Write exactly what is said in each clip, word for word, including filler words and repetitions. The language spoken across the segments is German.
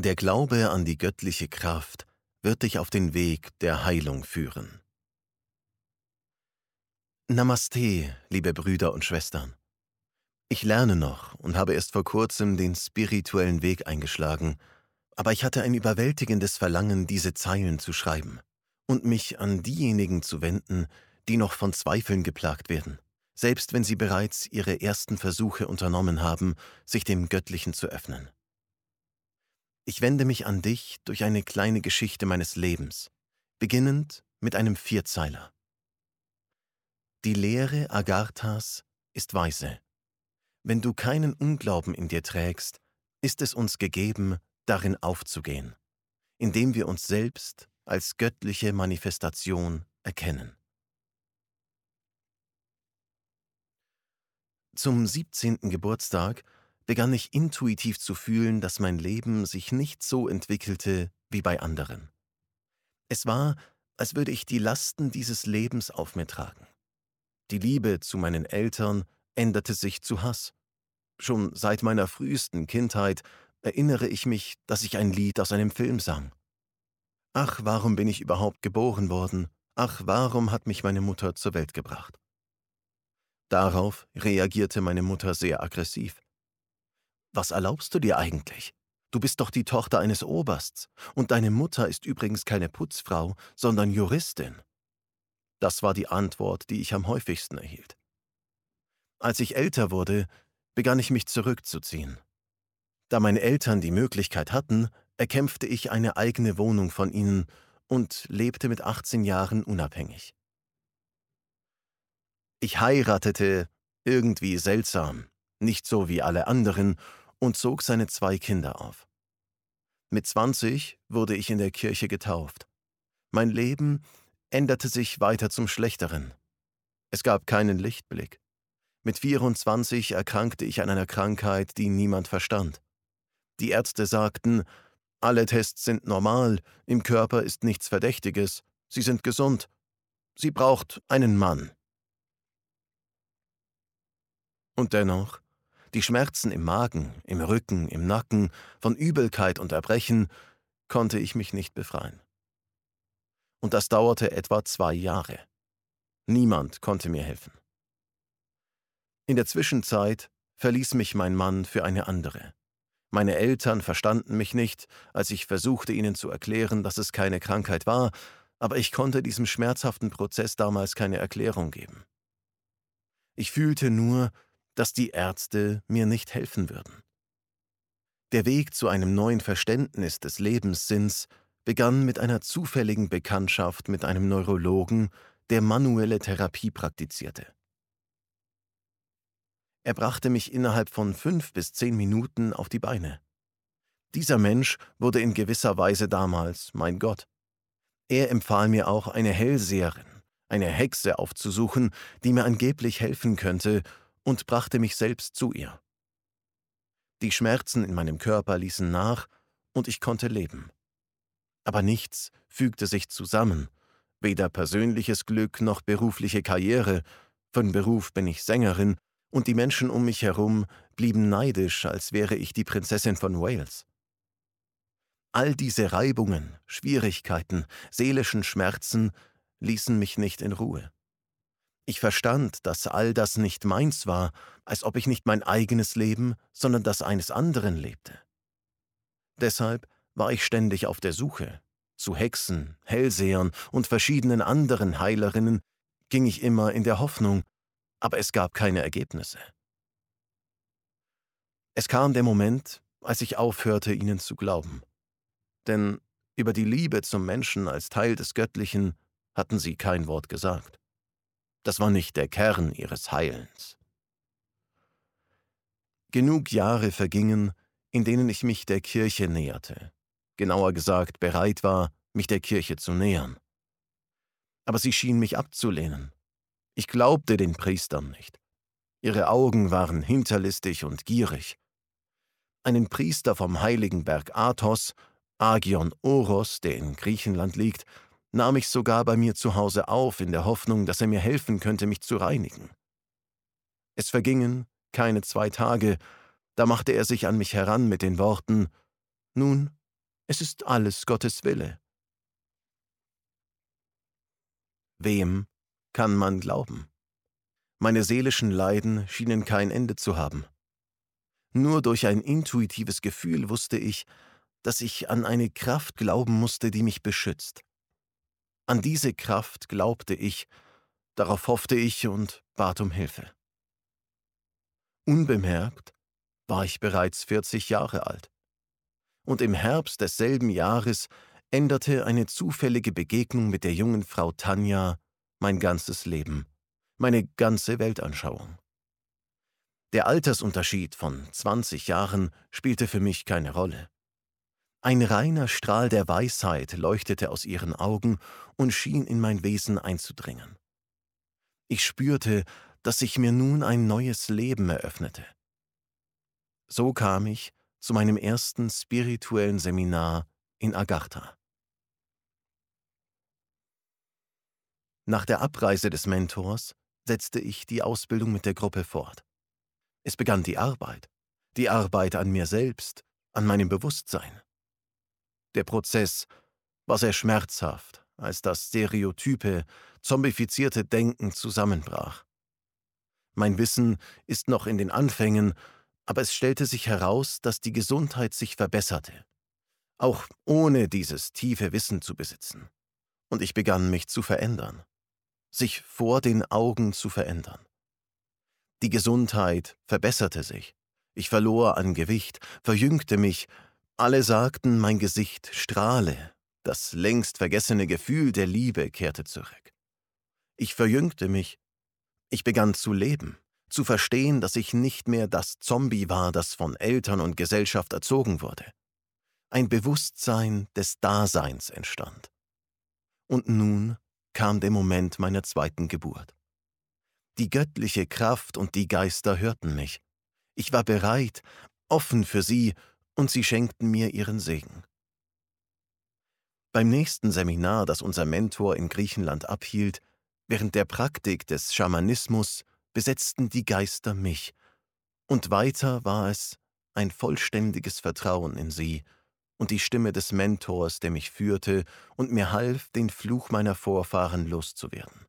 Der Glaube an die göttliche Kraft wird dich auf den Weg der Heilung führen. Namaste, liebe Brüder und Schwestern. Ich lerne noch und habe erst vor kurzem den spirituellen Weg eingeschlagen, aber ich hatte ein überwältigendes Verlangen, diese Zeilen zu schreiben und mich an diejenigen zu wenden, die noch von Zweifeln geplagt werden, selbst wenn sie bereits ihre ersten Versuche unternommen haben, sich dem Göttlichen zu öffnen. Ich wende mich an dich durch eine kleine Geschichte meines Lebens, beginnend mit einem Vierzeiler. Die Lehre Agarthas ist weise. Wenn du keinen Unglauben in dir trägst, ist es uns gegeben, darin aufzugehen, indem wir uns selbst als göttliche Manifestation erkennen. Zum siebzehnten Geburtstag begann ich intuitiv zu fühlen, dass mein Leben sich nicht so entwickelte wie bei anderen. Es war, als würde ich die Lasten dieses Lebens auf mir tragen. Die Liebe zu meinen Eltern änderte sich zu Hass. Schon seit meiner frühesten Kindheit erinnere ich mich, dass ich ein Lied aus einem Film sang. Ach, warum bin ich überhaupt geboren worden? Ach, warum hat mich meine Mutter zur Welt gebracht? Darauf reagierte meine Mutter sehr aggressiv. Was erlaubst du dir eigentlich? Du bist doch die Tochter eines Obersts, und deine Mutter ist übrigens keine Putzfrau, sondern Juristin. Das war die Antwort, die ich am häufigsten erhielt. Als ich älter wurde, begann ich mich zurückzuziehen. Da meine Eltern die Möglichkeit hatten, erkämpfte ich eine eigene Wohnung von ihnen und lebte mit achtzehn Jahren unabhängig. Ich heiratete, irgendwie seltsam, nicht so wie alle anderen, und zog seine zwei Kinder auf. Mit zwanzig wurde ich in der Kirche getauft. Mein Leben änderte sich weiter zum Schlechteren. Es gab keinen Lichtblick. Mit vierundzwanzig erkrankte ich an einer Krankheit, die niemand verstand. Die Ärzte sagten, alle Tests sind normal, im Körper ist nichts Verdächtiges, Sie sind gesund. Sie braucht einen Mann. Und dennoch, die Schmerzen im Magen, im Rücken, im Nacken, von Übelkeit und Erbrechen, konnte ich mich nicht befreien. Und das dauerte etwa zwei Jahre. Niemand konnte mir helfen. In der Zwischenzeit verließ mich mein Mann für eine andere. Meine Eltern verstanden mich nicht, als ich versuchte, ihnen zu erklären, dass es keine Krankheit war, aber ich konnte diesem schmerzhaften Prozess damals keine Erklärung geben. Ich fühlte nur, dass die Ärzte mir nicht helfen würden. Der Weg zu einem neuen Verständnis des Lebenssinns begann mit einer zufälligen Bekanntschaft mit einem Neurologen, der manuelle Therapie praktizierte. Er brachte mich innerhalb von fünf bis zehn Minuten auf die Beine. Dieser Mensch wurde in gewisser Weise damals mein Gott. Er empfahl mir auch eine Hellseherin, eine Hexe aufzusuchen, die mir angeblich helfen könnte, und brachte mich selbst zu ihr. Die Schmerzen in meinem Körper ließen nach, und ich konnte leben. Aber nichts fügte sich zusammen, weder persönliches Glück noch berufliche Karriere. Von Beruf bin ich Sängerin, und die Menschen um mich herum blieben neidisch, als wäre ich die Prinzessin von Wales. All diese Reibungen, Schwierigkeiten, seelischen Schmerzen ließen mich nicht in Ruhe. Ich verstand, dass all das nicht meins war, als ob ich nicht mein eigenes Leben, sondern das eines anderen lebte. Deshalb war ich ständig auf der Suche. Zu Hexen, Hellsehern und verschiedenen anderen Heilerinnen ging ich immer in der Hoffnung, aber es gab keine Ergebnisse. Es kam der Moment, als ich aufhörte, ihnen zu glauben. Denn über die Liebe zum Menschen als Teil des Göttlichen hatten sie kein Wort gesagt. Das war nicht der Kern ihres Heilens. Genug Jahre vergingen, in denen ich mich der Kirche näherte, genauer gesagt bereit war, mich der Kirche zu nähern. Aber sie schien mich abzulehnen. Ich glaubte den Priestern nicht. Ihre Augen waren hinterlistig und gierig. Einen Priester vom heiligen Berg Athos, Agion Oros, der in Griechenland liegt, nahm ich sogar bei mir zu Hause auf, in der Hoffnung, dass er mir helfen könnte, mich zu reinigen. Es vergingen keine zwei Tage, da machte er sich an mich heran mit den Worten: »Nun, Es ist alles Gottes Wille. Wem kann man glauben? Meine seelischen Leiden schienen kein Ende zu haben. Nur durch ein intuitives Gefühl wusste ich, dass ich an eine Kraft glauben musste, die mich beschützt. An diese Kraft glaubte ich, darauf hoffte ich und bat um Hilfe. Unbemerkt war ich bereits vierzig Jahre alt. Und im Herbst desselben Jahres änderte eine zufällige Begegnung mit der jungen Frau Tanja mein ganzes Leben, meine ganze Weltanschauung. Der Altersunterschied von zwanzig Jahren spielte für mich keine Rolle. Ein reiner Strahl der Weisheit leuchtete aus ihren Augen und schien in mein Wesen einzudringen. Ich spürte, dass sich mir nun ein neues Leben eröffnete. So kam ich zu meinem ersten spirituellen Seminar in Agartha. Nach der Abreise des Mentors setzte ich die Ausbildung mit der Gruppe fort. Es begann die Arbeit, die Arbeit an mir selbst, an meinem Bewusstsein. Der Prozess war sehr schmerzhaft, als das stereotype, zombifizierte Denken zusammenbrach. Mein Wissen ist noch in den Anfängen, aber es stellte sich heraus, dass die Gesundheit sich verbesserte, auch ohne dieses tiefe Wissen zu besitzen. Und ich begann mich zu verändern, sich vor den Augen zu verändern. Die Gesundheit verbesserte sich, ich verlor an Gewicht, verjüngte mich, alle sagten, mein Gesicht strahle, das längst vergessene Gefühl der Liebe kehrte zurück. Ich verjüngte mich, ich begann zu leben, zu verstehen, dass ich nicht mehr das Zombie war, das von Eltern und Gesellschaft erzogen wurde. Ein Bewusstsein des Daseins entstand. Und nun kam der Moment meiner zweiten Geburt. Die göttliche Kraft und die Geister hörten mich. Ich war bereit, offen für sie, und sie schenkten mir ihren Segen. Beim nächsten Seminar, das unser Mentor in Griechenland abhielt, während der Praktik des Schamanismus, besetzten die Geister mich, und weiter war es ein vollständiges Vertrauen in sie und die Stimme des Mentors, der mich führte und mir half, den Fluch meiner Vorfahren loszuwerden.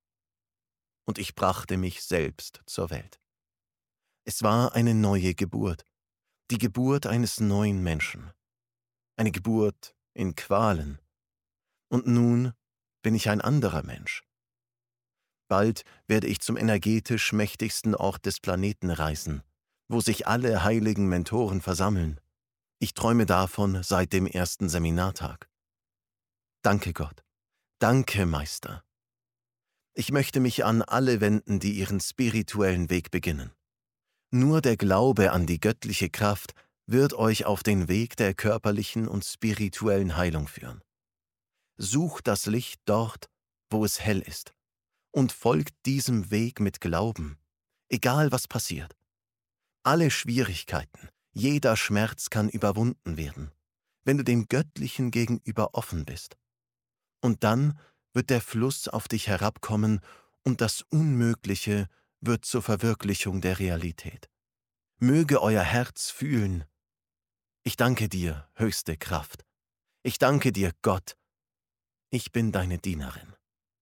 Und ich brachte mich selbst zur Welt. Es war eine neue Geburt, die Geburt eines neuen Menschen, eine Geburt in Qualen. Und nun bin ich ein anderer Mensch. Bald werde ich zum energetisch mächtigsten Ort des Planeten reisen, wo sich alle heiligen Mentoren versammeln. Ich träume davon seit dem ersten Seminartag. Danke Gott, danke Meister. Ich möchte mich an alle wenden, die ihren spirituellen Weg beginnen. Nur der Glaube an die göttliche Kraft wird euch auf den Weg der körperlichen und spirituellen Heilung führen. Sucht das Licht dort, wo es hell ist, und folgt diesem Weg mit Glauben, egal was passiert. Alle Schwierigkeiten, jeder Schmerz kann überwunden werden, wenn du dem Göttlichen gegenüber offen bist. Und dann wird der Fluss auf dich herabkommen und das Unmögliche wird zur Verwirklichung der Realität. Möge euer Herz fühlen. Ich danke dir, höchste Kraft. Ich danke dir, Gott. Ich bin deine Dienerin.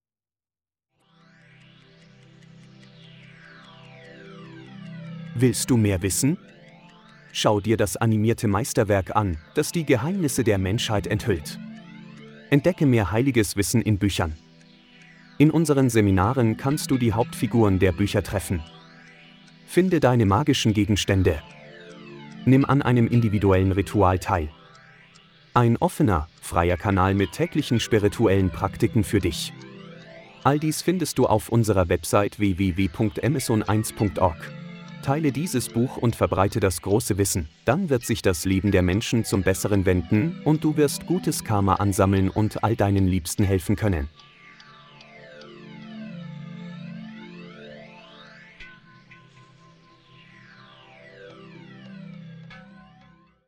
Willst du mehr wissen? Schau dir das animierte Meisterwerk an, das die Geheimnisse der Menschheit enthüllt. Entdecke mehr heiliges Wissen in Büchern. In unseren Seminaren kannst du die Hauptfiguren der Bücher treffen. Finde deine magischen Gegenstände. Nimm an einem individuellen Ritual teil. Ein offener, freier Kanal mit täglichen spirituellen Praktiken für dich. All dies findest du auf unserer Website w w w punkt amazon eins punkt org. Teile dieses Buch und verbreite das große Wissen, dann wird sich das Leben der Menschen zum Besseren wenden und du wirst gutes Karma ansammeln und all deinen Liebsten helfen können.